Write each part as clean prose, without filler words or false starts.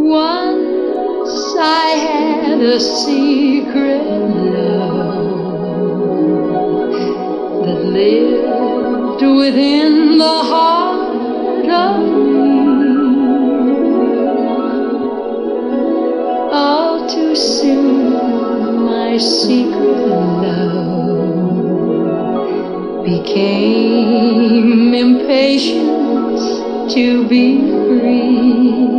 Once I had a secret love that lived within the heart of me. All too soon my secret love became impatient to be free.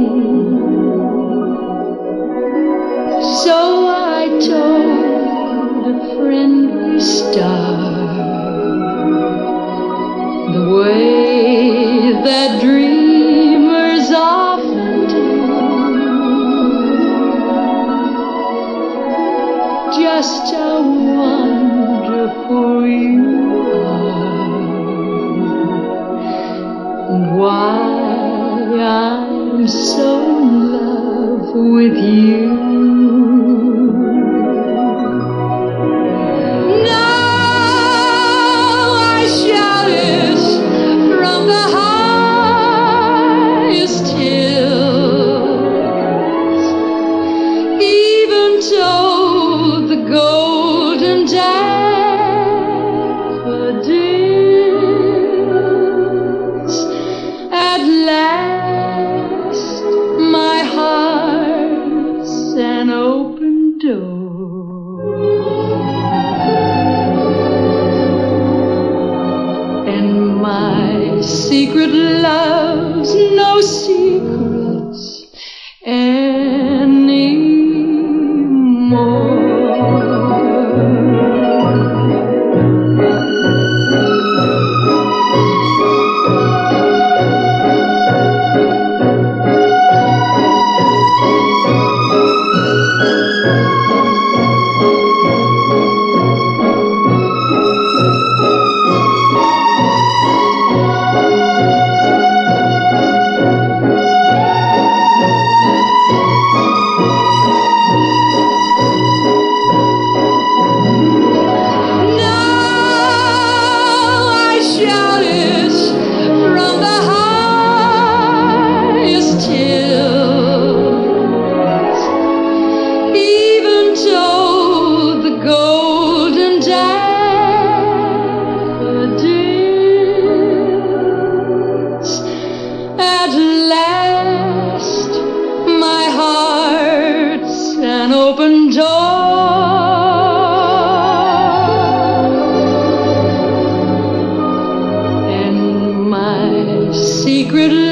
So I told a friendly star the way that dreamers often do. Just how wonderful you are, and why I'm so in love with you. An open door, and my secret love's no secrets anymore. An open door, and my secret